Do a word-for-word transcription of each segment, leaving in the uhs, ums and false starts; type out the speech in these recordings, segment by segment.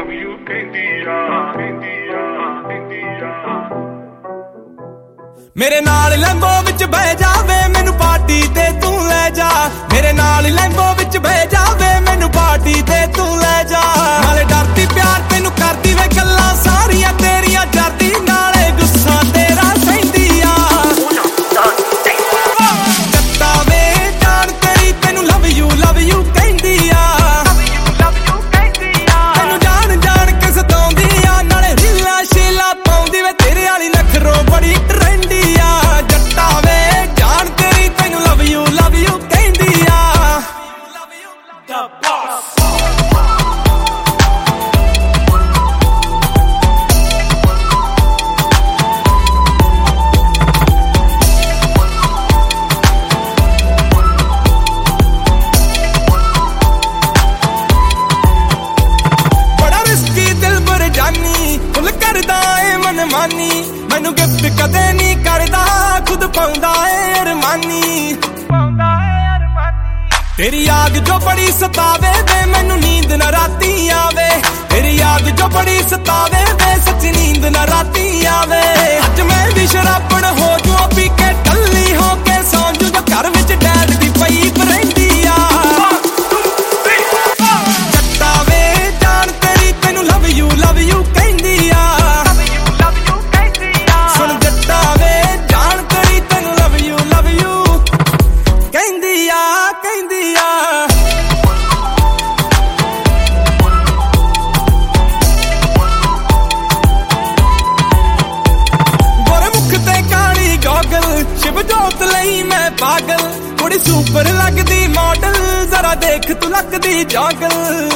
love you ਕਹਿੰਦੀ ਆ ਕਹਿੰਦੀ ਆ ਕਹਿੰਦੀ ਆ ਮੇਰੇ ਨਾਲ ਲੈਂਬੋ ਵਿੱਚ ਬਹਿ ਜਾਵੇ ਮੈਨੂੰ ਪਾਰਟੀ ਤੇ ਤੂੰ ਲੈ ਜਾ ਮੇਰੇ ਨਾਲ ਲੈਂਬੋ ਵਿੱਚ ਬਹਿ ਜਾਵੇ ਮੈਨੂੰ ਪਾਰਟੀ ਤੇ ਤੂੰ ਲੈ ਜਾ ਨਾਲੇ ਡਰਦੀ ਪਿਆਰ ਤੈਨੂੰ ਕਰਦੀ ਵੇ ਗੱਲਾਂ ਸਾਰੀਆਂ ਤੇਰੀਆਂ ਜਰਦੀ ਨਾਲੇ ਗੁੱਸਾ ਤੇਰਾ ਸਹਿੰਦੀ ਆ ਜੱਟਾ ਵੇ ਜਾਣ ਤੇਰੀ ਤੈਨੂੰ ਲਵ ਯੂ ਲਵ ਯੂ ਕਹਿੰਦੀ ਆ ਤੈਨੂੰ ਜਾਣ ਜਾਣ ਕੇ ਸਤਾਉਂਦੀ ਆ ਨਾਲੇ ਰੀਲਾਂ ਸ਼ੀਲਾਂ ਪਾਉਂਦੀ ਵੇ ਤੇਰੇ ਵਾਲੀ ਨਖਰੋ ਬੜੀ ਟਰੈਂਡੀ ਆ ਜੱਟਾ ਵੇ ਜਾਣ ਤੇਰੀ ਤੈਨੂੰ ਲਵ ਯੂ ਲਵ ਯੂ ਕਹਿੰਦੀ ਆ The boss ਮਾਨੀ ਮੈਨੂੰ ਗਿਫਟ ਕਦੇ ਨਹੀਂ ਕਰਦਾ ਖੁਦ ਪਾਉਂਦਾ ਏ ਅਰਮਾਨੀ ਪਾਉਂਦਾ ਏ ਅਰਮਾਨੀ ਤੇਰੀ ਯਾਦ ਜੋ ਬੜੀ ਸਤਾਵੇ ਵੇ ਮੈਨੂੰ ਨੀਂਦ ਨਾ ਰਾਤੀ ਆਵੇ ਤੇਰੀ ਯਾਦ ਜੋ ਬੜੀ ਸਤਾਵੇ ਵੇ ਸੱਚ ਨੀਂਦ ਨਾ ਰਾਤੀ ਆਵੇ ਅੱਜ ਮੈਂ ਵੀ ਸ਼ਰਾਬਣ ਹੋ ਜੂ ਪੀ ਕੇ ਟੱਲੀ ਹੋ ਕੇ ਸੌਂ ਜੂ ਜੋ ਘਰ ਵਿੱਚ ਡੈਡ ਦੀ ਪਈ ਰਹਿੰਦੀ ਆ ਜੱਟਾ ਵੇ ਜਾਣ ਤੇਰੀ ਤੈਨੂੰ ਲਵ ਯੂ ਲਵ ਯੂ ਕਹਿੰਦੀ ਆ ਸ਼ਿਵਜੋਤ ਲਈ ਮੈਂ ਪਾਗਲ ਕੁੜੀ ਸੁਪਰ ਲੱਗਦੀ ਮਾਡਲ ਜ਼ਰਾ ਦੇਖ ਤੂੰ ਲੱਗਦੀ ਜੋਗਲ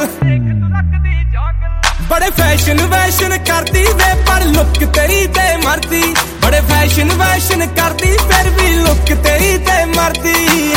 ਬੜੇ ਫੈਸ਼ਨ ਵੈਸ਼ਨ ਕਰਦੀ ਵੇ ਪਰ ਲੁੱਕ ਤੇਰੀ ਤੇ ਮਰਦੀ ਬੜੇ ਫੈਸ਼ਨ ਵੈਸ਼ਨ ਕਰਦੀ ਫਿਰ ਵੀ ਲੁੱਕ ਤੇਰੀ ਤੇ ਮਰਦੀ